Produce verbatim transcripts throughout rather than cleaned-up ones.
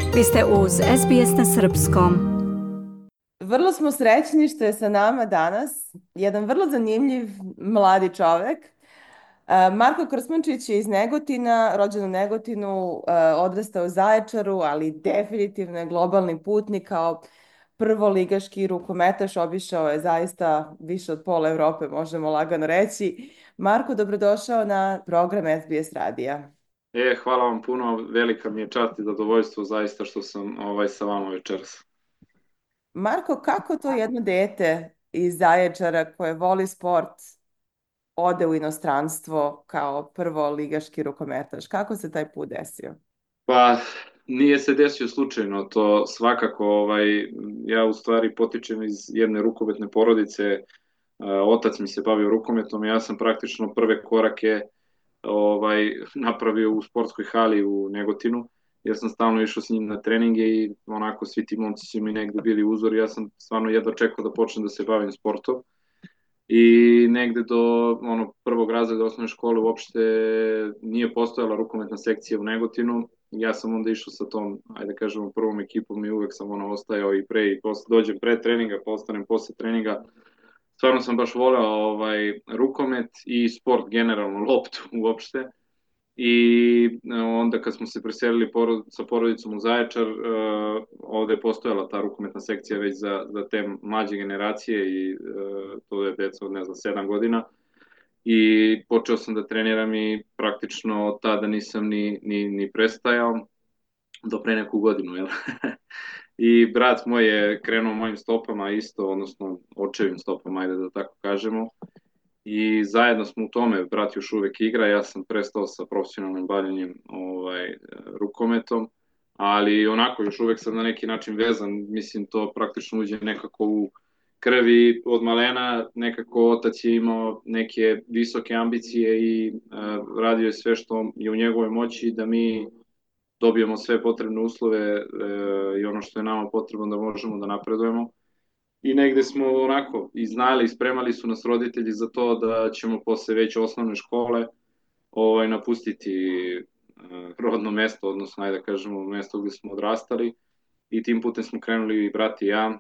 Vi ste uz S B S na Srpskom. Vrlo smo srećni što je sa nama danas jedan vrlo zanimljiv mladi čovek. E, Marko Krsmančić je iz Negotina, rođen u Negotinu, e, odrastao u Zaječaru, ali definitivno je globalni putnik kao prvoligaški rukometaš. Obišao je zaista više od pola Evrope, možemo lagano reći. Marko, dobrodošao na program S B S radija. E, hvala vam puno, velika mi je čast i zadovoljstvo zaista što sam ovaj sa vama večeras. Marko, kako to jedno dete iz Zaječara koje voli sport ode u inostranstvo kao prvo ligaški rukometaš? Kako se taj put desio? Pa nije se desio slučajno, to svakako ovaj, ja u stvari potičem iz jedne rukometne porodice, e, otac mi se bavio rukometom i ja sam praktično prve korake ovaj, napravio u sportskoj hali u Negotinu. Ja sam stalno išao s njim na treninge i onako svi ti momci su mi negde bili uzor. Ja sam stvarno jedva čekao da počnem da se bavim sportom. I negde do ono, prvog razreda osnovne škole uopšte nije postojala rukometna sekcija u Negotinu. Ja sam onda išao sa tom, ajde da kažemo, prvom ekipom i uvek sam ono ostajao i pre i posle, dođem pre treninga, pa ostanem posle treninga. Stvarno sam baš voleo ovaj, rukomet i sport generalno, loptu uopšte. I onda kad smo se preselili porod, sa porodicom u Zaječar, uh, ovde je postojala ta rukometna sekcija već za, za te mlađe generacije i uh, to je deca od ne znam sedam godina i počeo sam da treniram i praktično od tada nisam ni, ni, ni prestajao do pre neku godinu, jel? I brat moj je krenuo mojim stopama isto, odnosno očevim stopama, ajde da tako kažemo, i zajedno smo u tome, brat još uvek igra, ja sam prestao sa profesionalnim bavljanjem ovaj, rukometom, ali onako još uvek sam na neki način vezan, mislim to praktično uđe nekako u krvi od malena, nekako otac je imao neke visoke ambicije i uh, radio je sve što je u njegovoj moći da mi dobijemo sve potrebne uslove uh, i ono što je nama potrebno da možemo da napredujemo. I negde smo onako i znali, spremali su nas roditelji za to da ćemo posle već osnovne škole ovaj, napustiti uh, rodno mesto, odnosno ajde da kažemo mesto gde smo odrastali i tim putem smo krenuli i brat i ja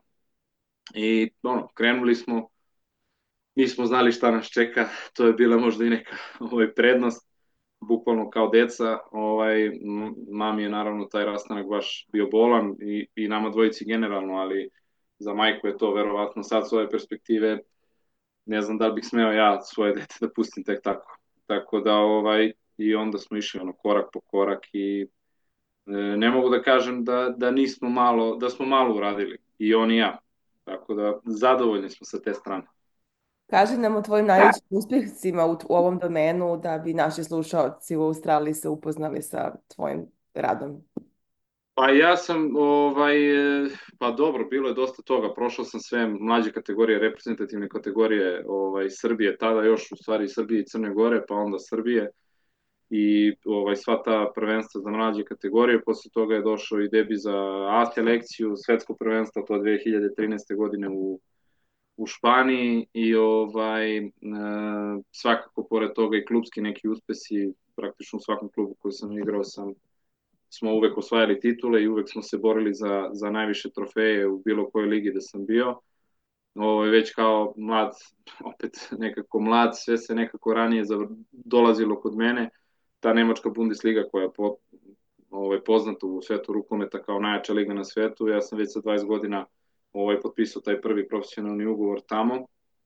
i ono, krenuli smo, nismo znali šta nas čeka, to je bila možda i neka ovaj, prednost, bukvalno kao deca, ovaj, mami je naravno taj rastanak baš bio bolan i, i nama dvojici generalno, ali za majku je to verovatno sad s ove perspektive, ne znam da li bih smeo ja svoje dete da pustim tek tako. Tako da ovaj, i onda smo išli ono korak po korak i e, ne mogu da kažem da, da nismo malo, da smo malo uradili i on i ja. Tako da zadovoljni smo sa te strane. Kaži nam o tvojim najvećim uspjesima u, u ovom domenu da bi naši slušaoci u Australiji se upoznali sa tvojim radom. Pa ja sam, ovaj, pa dobro, bilo je dosta toga, prošao sam sve mlađe kategorije, reprezentativne kategorije ovaj, Srbije, tada još u stvari Srbije i Crne Gore, pa onda Srbije i ovaj, sva ta prvenstva za mlađe kategorije, posle toga je došao i debi za A selekciju, svetsko prvenstvo, to dve hiljade trinaeste godine u, u Španiji i ovaj, e, svakako pored toga i klubski neki uspesi, praktično u svakom klubu koji sam igrao sam smo uvek osvajali titule i uvek smo se borili za, za najviše trofeje u bilo kojoj ligi da sam bio. Ovo, već kao mlad, opet nekako mlad, sve se nekako ranije dolazilo kod mene. Ta nemačka Bundesliga koja je po, ovaj, poznata u svetu rukometa kao najjača liga na svetu. Ja sam već sa dvadeset godina ovaj, potpisao taj prvi profesionalni ugovor tamo.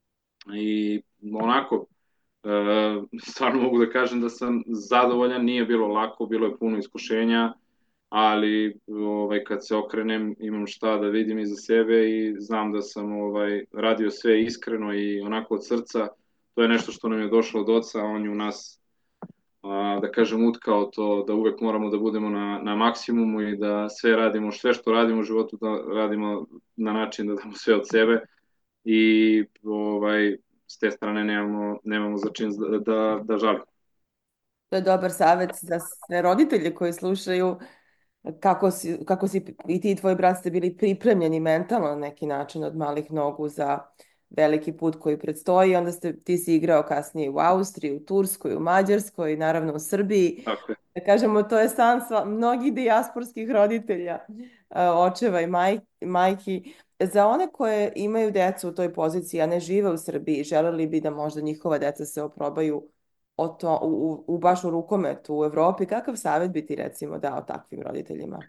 I onako, E, stvarno mogu da kažem da sam zadovoljan, nije bilo lako, bilo je puno iskušenja, ali ovaj, kad se okrenem imam šta da vidim iza sebe i znam da sam ovaj, radio sve iskreno i onako od srca. To je nešto što nam je došlo od oca, on je u nas, a, da kažem, utkao to da uvek moramo da budemo na, na maksimumu i da sve radimo, sve što radimo u životu da radimo na način da damo sve od sebe i ovaj, s te strane nemamo, nemamo za čin da, da, da žalimo. To je dobar savjet za sve roditelje koji slušaju kako si, kako si i ti i tvoj brat ste bili pripremljeni mentalno na neki način od malih nogu za veliki put koji predstoji. Onda ste, ti si igrao kasnije u Austriji, u Turskoj, u Mađarskoj i naravno u Srbiji. Tako je. Da kažemo, to je san sva, mnogih dijasporskih roditelja, e, očeva i maj, majki. Za one koje imaju decu u toj poziciji, a ne žive u Srbiji, želeli bi da možda njihova deca se oprobaju o to, u, u, u baš u rukometu u Evropi, kakav savjet bi ti recimo dao takvim roditeljima?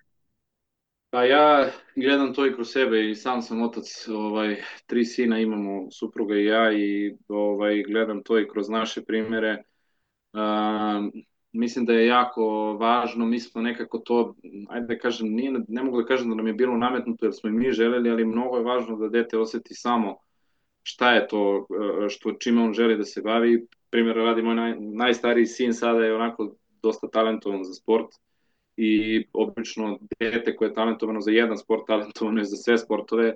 Pa ja gledam to i kroz sebe i sam sam otac, ovaj, tri sina imamo, supruga i ja i ovaj, gledam to i kroz naše primjere. Um, mislim da je jako važno, mi smo nekako to, ajde da kažem, nije, ne mogu da kažem da nam je bilo nametnuto jer smo i mi želeli, ali mnogo je važno da dete oseti samo šta je to što čime on želi da se bavi. Primjer radi, moj naj, najstariji sin sada je onako dosta talentovan za sport i obično dete koje je talentovano za jedan sport, talentovano je za sve sportove,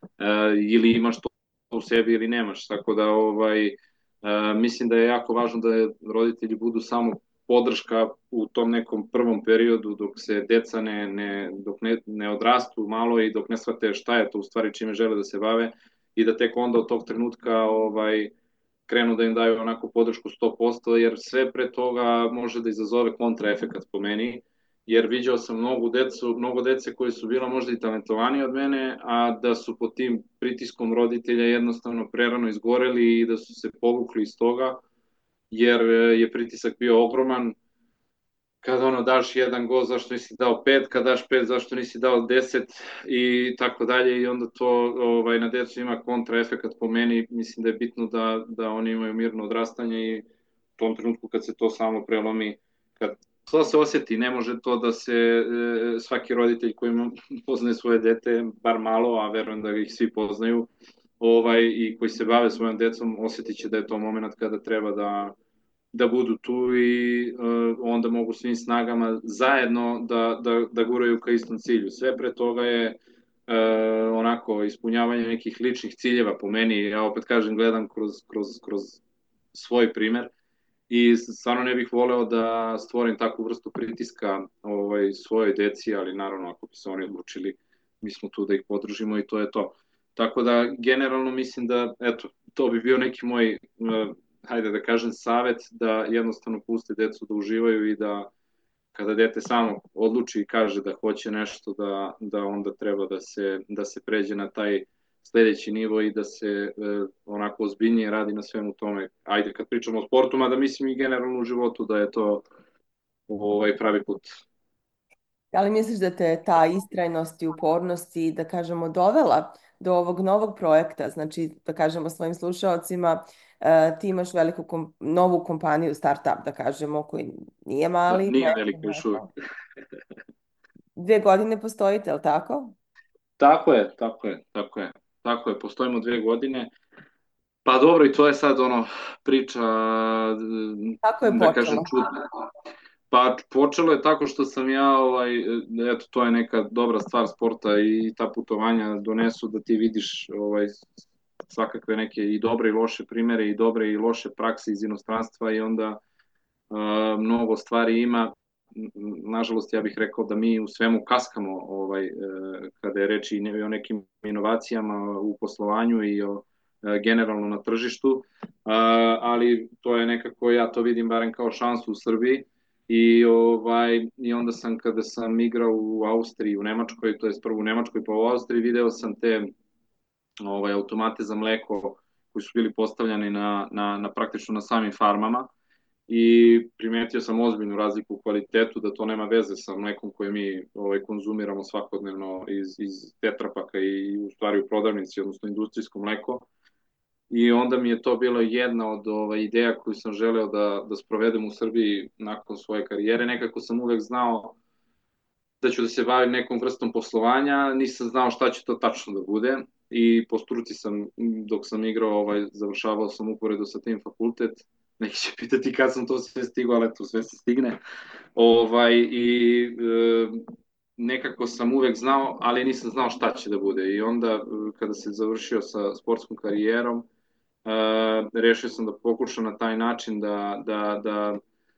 ili imaš to u sebi ili nemaš, tako da ovaj, mislim da je jako važno da roditelji budu samo podrška u tom nekom prvom periodu dok se deca ne, ne, dok ne, ne odrastu malo i dok ne shvate šta je to u stvari čime žele da se bave i da tek onda od tog trenutka ovaj, krenu da im daju onako podršku sto posto, jer sve pre toga može da izazove kontraefekat po meni, jer viđao sam mnogo decu, mnogo dece koji su bila možda i talentovani od mene, a da su pod tim pritiskom roditelja jednostavno prerano izgoreli i da su se povukli iz toga, jer je pritisak bio ogroman. Kada ono daš jedan gol, zašto nisi dao pet, kada daš pet, zašto nisi dao deset i tako dalje i onda to ovaj, na decu ima kontraefekat po meni, mislim da je bitno da, da oni imaju mirno odrastanje i u tom trenutku kad se to samo prelomi, kad to se osjeti, ne može to da se e, svaki roditelj koji poznaje svoje dete, bar malo, a verujem da ih svi poznaju, ovaj, i koji se bave svojom decom, osjetit će da je to moment kada treba da da budu tu i uh, onda mogu svim snagama zajedno da, da, da guraju ka istom cilju. Sve pre toga je uh, onako ispunjavanje nekih ličnih ciljeva po meni, ja opet kažem gledam kroz, kroz, kroz svoj primer i stvarno ne bih voleo da stvorim takvu vrstu pritiska ovaj, svojoj deci, ali naravno ako bi se oni odlučili, mi smo tu da ih podržimo i to je to. Tako da generalno mislim da eto, to bi bio neki moj uh, hajde da kažem, savet da jednostavno puste decu da uživaju i da kada dete samo odluči i kaže da hoće nešto, da, da onda treba da se, da se pređe na taj sledeći nivo i da se e, onako ozbiljnije radi na svemu tome. Ajde, kad pričamo o sportu, mada mislim i generalno u životu da je to ovaj pravi put. Ali misliš da te ta istrajnost i upornost i da kažemo dovela do ovog novog projekta, znači da kažemo svojim slušalcima, uh, ti imaš veliku kom novu kompaniju, startup da kažemo, koji nije mali. Nije Ne, veliko još uvijek. Dve godine postojite, je li tako? Tako je, tako je, tako je. Tako je, postojimo dve godine. Pa dobro, i to je sad ono priča, Tako je da počelo. kažem, čudna. Pa počelo je tako što sam ja, ovaj, eto, to je neka dobra stvar sporta i ta putovanja donesu da ti vidiš ovaj, svakakve neke i dobre i loše primere i dobre i loše prakse iz inostranstva i onda uh, mnogo stvari ima. Nažalost, ja bih rekao da mi u svemu kaskamo ovaj, kada je reč i o nekim inovacijama u poslovanju i o generalno na tržištu, ali to je nekako, ja to vidim barem kao šansu u Srbiji i, ovaj, i onda sam kada sam igrao u Austriji, u Nemačkoj, to je prvo u Nemačkoj pa u Austriji, video sam te ovaj, automate za mleko koji su bili postavljani na, na, na praktično na samim farmama i primetio sam ozbiljnu razliku u kvalitetu, da to nema veze sa mlekom koje mi ovaj, konzumiramo svakodnevno iz, iz tetrapaka i u stvari u prodavnici, odnosno industrijsko mleko. I onda mi je to bilo jedna od ovaj, ideja koju sam želeo da, da sprovedem u Srbiji nakon svoje karijere. Nekako sam uvek znao da ću da se bavim nekom vrstom poslovanja, nisam znao šta će to tačno da bude i po struci sam, dok sam igrao, ovaj, završavao sam uporedo sa tim fakultet. Neki će pitati kad sam to sve stigao, ali to sve se stigne. Ovaj, I e, nekako sam uvek znao, ali nisam znao šta će da bude. I onda kada se završio sa sportskom karijerom, e, rešio sam da pokušam na taj način da, da, da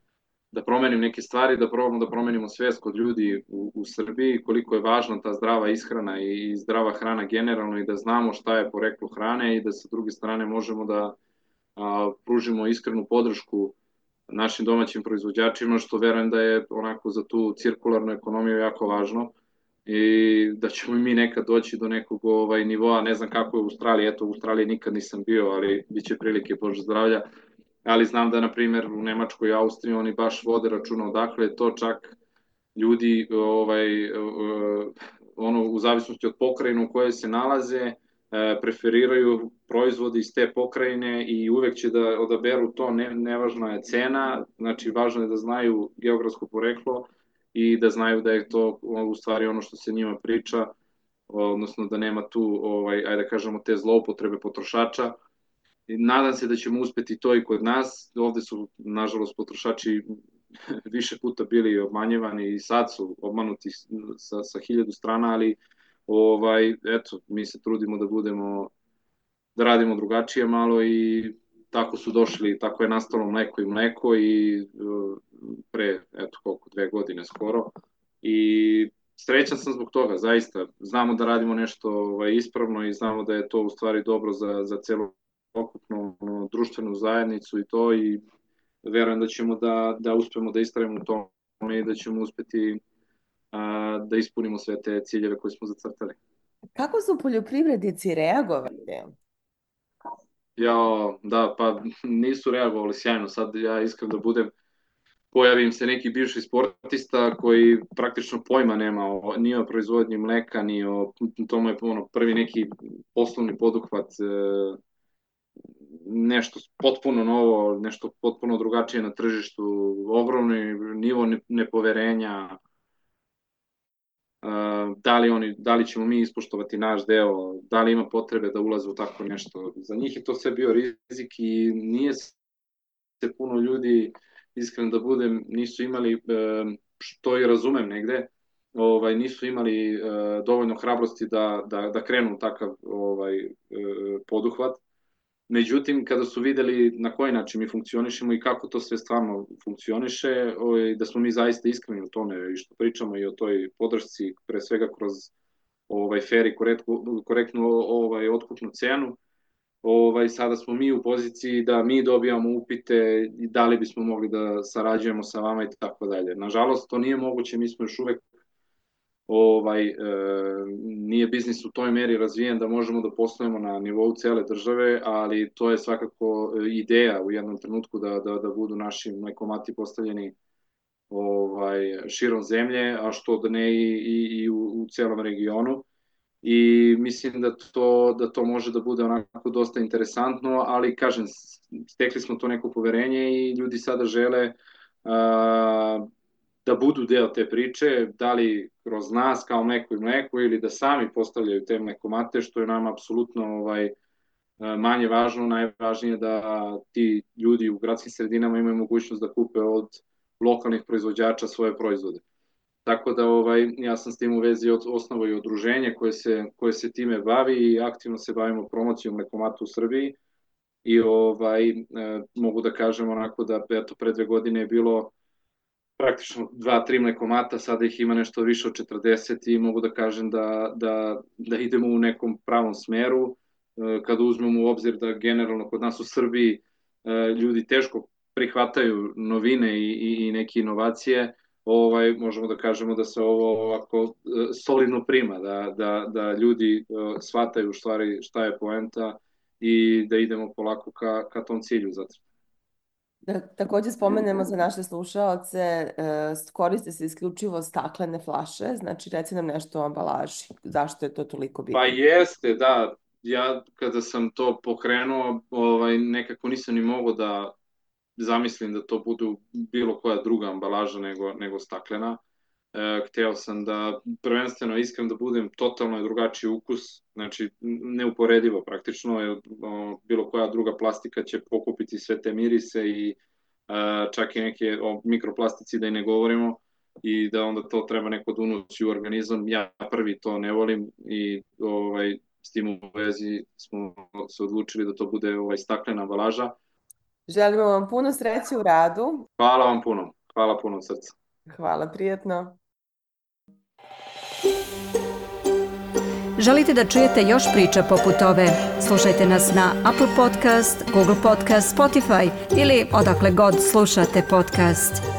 da promenim neke stvari, da probamo da promenimo svest kod ljudi u, u Srbiji, koliko je važna ta zdrava ishrana i, i zdrava hrana generalno i da znamo šta je poreklo hrane i da sa druge strane možemo da a, pružimo iskrenu podršku našim domaćim proizvođačima, što verujem da je onako za tu cirkularnu ekonomiju jako važno i da ćemo i mi nekad doći do nekog ovaj, nivoa, ne znam kako je u Australiji, eto u Australiji nikad nisam bio, ali bit će prilike, Bože zdravlja, ali znam da, na primjer, u Nemačkoj i Austriji oni baš vode računa odakle je to, čak ljudi ovaj, ono, u zavisnosti od pokrajine u kojoj se nalaze, preferiraju proizvode iz te pokrajine i uvek će da odaberu to, ne, nevažna je cena, znači važno je da znaju geografsko poreklo i da znaju da je to u stvari ono što se njima priča, odnosno da nema tu, ovaj, ajde da kažemo, te zloupotrebe potrošača. I nadam se da ćemo uspeti to i kod nas. Ovde su, nažalost, potrošači više puta bili obmanjevani i sad su obmanuti sa, sa hiljadu strana, ali ovaj, eto, mi se trudimo da budemo, da radimo drugačije malo i tako su došli, tako je nastalo mleko i mleko i pre, eto, koliko, dve godine skoro. I srećan sam zbog toga, zaista. Znamo da radimo nešto ovaj, ispravno i znamo da je to u stvari dobro za, za celu okupnu društvenu zajednicu i to i verujem da ćemo da, da uspemo da istrajemo u tome i da ćemo uspeti a, da ispunimo sve te ciljeve koje smo zacrtali. Kako su poljoprivrednici reagovali? Ja, da, pa nisu reagovali sjajno. Sad ja iskreno da budem, pojavim se neki bivši sportista koji praktično pojma nema o, ni o proizvodnji mleka, ni o tomu je ono, prvi neki poslovni poduhvat, e, nešto potpuno novo, nešto potpuno drugačije na tržištu, ogromni nivo nepoverenja, da li, oni, da li ćemo mi ispoštovati naš deo, da li ima potrebe da ulaze u tako nešto. Za njih je to sve bio rizik i nije se puno ljudi, iskren da budem, nisu imali, što i razumem negde, ovaj, nisu imali dovoljno hrabrosti da, da, da krenu takav ovaj, poduhvat. Međutim, kada su videli na koji način mi funkcionišemo i kako to sve stvarno funkcioniše, da smo mi zaista iskreni u tome i što pričamo i o toj podršci, pre svega kroz ovaj, fair i korektnu, korektnu ovaj, otkupnu cenu, ovaj, sada smo mi u poziciji da mi dobijamo upite i da li bismo mogli da sarađujemo sa vama i tako dalje. Nažalost, to nije moguće, mi smo još uvek ovaj, e, nije biznis u toj meri razvijen da možemo da poslujemo na nivou cele države, ali to je svakako ideja u jednom trenutku da, da, da budu naši mlekomati postavljeni ovaj, širom zemlje, a što da ne i, i, i u, u celom regionu. I mislim da to, da to može da bude onako dosta interesantno, ali kažem, stekli smo to neko poverenje i ljudi sada žele a, da budu deo te priče, da li kroz nas kao mleko i mleko ili da sami postavljaju te mlekomate, što je nam apsolutno ovaj, manje važno, najvažnije da ti ljudi u gradskim sredinama imaju mogućnost da kupe od lokalnih proizvođača svoje proizvode. Tako da ovaj, ja sam s tim u vezi od osnovo i udruženje koje se, koje se time bavi i aktivno se bavimo promocijom mlekomata u Srbiji i ovaj, e, mogu da kažem onako da eto, pre dve godine je bilo praktično dva, tri mlekomata, sada ih ima nešto više od četrdeset i mogu da kažem da, da, da idemo u nekom pravom smeru, e, kada uzmemo u obzir da generalno kod nas u Srbiji e, ljudi teško prihvataju novine i, i, i neke inovacije, ovaj, možemo da kažemo da se ovo ovako solidno prima, da, da, da ljudi shvataju stvari šta je poenta i da idemo polako ka, ka tom cilju. Zato. Da takođe spomenemo za naše slušaoce, koriste se isključivo staklene flaše, znači reci nam nešto o ambalaži, zašto je to toliko bitno? Pa jeste, da, ja kada sam to pokrenuo, ovaj, nekako nisam ni mogao da zamislim da to budu bilo koja druga ambalaža nego, nego staklena. E, hteo sam da prvenstveno iskren da budem totalno je drugačiji ukus, znači neuporedivo praktično, jer o, bilo koja druga plastika će pokupiti sve te mirise i e, čak i neke o mikroplastici da i ne govorimo i da onda to treba neko da unosi u organizam. Ja prvi to ne volim i ovaj, s tim u vezi smo se odlučili da to bude ovaj, staklena ambalaža. Želimo vam puno sreće u radu. Hvala vam puno. hvala puno od srca. Hvala, prijetno. Želite da čujete još priča poput ove? Slušajte nas na Apple Podcast, Google Podcast, Spotify ili odakle god slušate podcast.